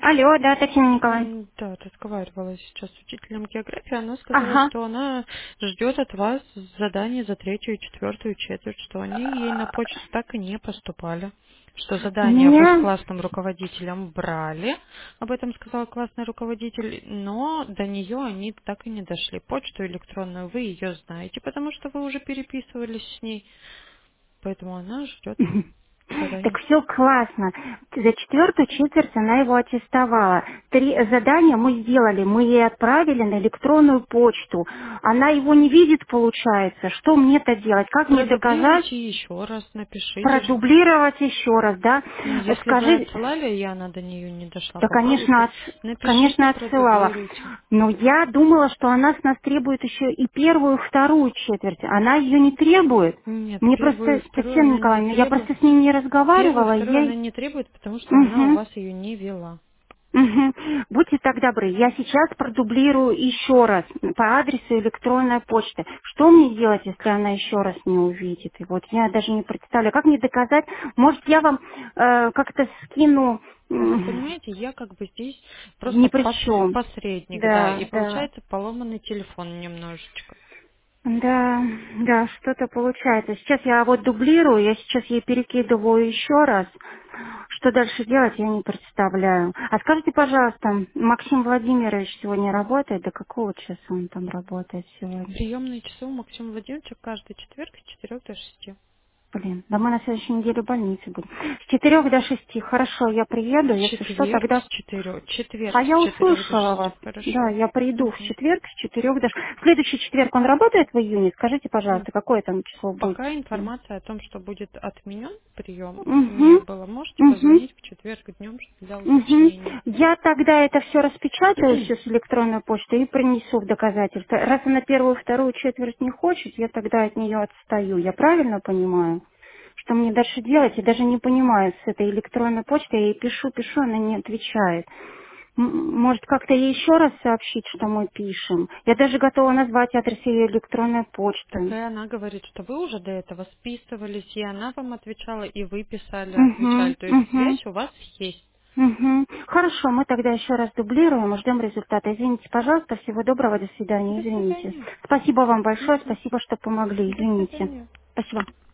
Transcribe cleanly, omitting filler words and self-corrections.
Алло, да, Татьяна Николаевна. Да, разговаривала сейчас с учителем географии. Она сказала, Ага. что она ждет от вас задание за третью и четвертую четверть, что они ей на почту так и не поступали. Что У задания вы с меня... классным руководителем брали, об этом сказал классный руководитель, но до нее они так и не дошли. Почту электронную вы ее знаете, потому что вы уже переписывались с ней, поэтому она ждет Так задание. все классно. За четвертую четверть она его аттестовала. 3 задания мы сделали, мы ей отправили на электронную почту. Она его не видит, получается. Что мне-то делать? Как мне доказать? Продублируйте еще раз, напишите. Продублировать еще раз, да? Ну, если вы Скажи, отсылали, и она до нее не дошла, да, попробуйте. Напишите, конечно, отсылала. продублируйте. Но я думала, что она с нас требует еще и первую, вторую четверть. Она ее не требует. Нет, Мне первую просто, и вторую Татьяна она не Николаевна, я требует. просто с ней не Первую и разговаривала, вторую я... она не требует, потому что она у Угу. вас ее не вела. Мгм. Будьте так добры, я сейчас продублирую еще раз по адресу электронной почты. Что мне делать, если она еще раз не увидит? И вот я даже не представляю, как мне доказать? Может, я вам как-то скину Вы понимаете, я как бы здесь ни просто при чем. посредник, да, и Да, да. получается поломанный телефон немножечко. Да, да, что-то получается. Сейчас я вот дублирую, я сейчас ей перекидываю еще раз. Что дальше делать, я не представляю. А скажите, пожалуйста, Максим Владимирович сегодня работает? До какого часа он там работает сегодня? Приемные часы у Максима Владимировича каждый четверг с 4 до 6. Блин, да мы на следующей неделе в больнице будем. С 4 до 6. Хорошо, я приеду, если что, Четверг тогда... с 4, четверг А с я 4 до услышала вас. 6. Да, Хорошо. я приду в Мгм. четверг с 4 до 6. В следующий четверг он работает в июне? Скажите, М, пожалуйста, какое там число будет? Пока информация о том, что будет отменен прием, не Угу, было. Можете угу, позвонить в четверг днем для угу. уточнения. Я тогда это все распечатаю, все с электронной почты и принесу в доказательство. Раз она первую, вторую четверть не хочет, я тогда от нее отстаю. Я правильно понимаю? Что мне дальше делать? Я даже не понимаю с этой электронной почтой. Я ей пишу, она не отвечает. Может, как-то ей еще раз сообщить, что мы пишем? Я даже готова назвать адрес ее электронной Так и почты. она говорит, что вы уже до этого списывались, и она вам отвечала, и вы писали, отвечали. Угу, То есть угу. связь у вас есть. Мгм. Хорошо, мы тогда еще раз дублируем и ждем результата. Извините, пожалуйста, всего доброго, до свидания, До извините. свидания. Спасибо вам большое, Мгм. спасибо, что помогли, До извините. свидания. Спасибо.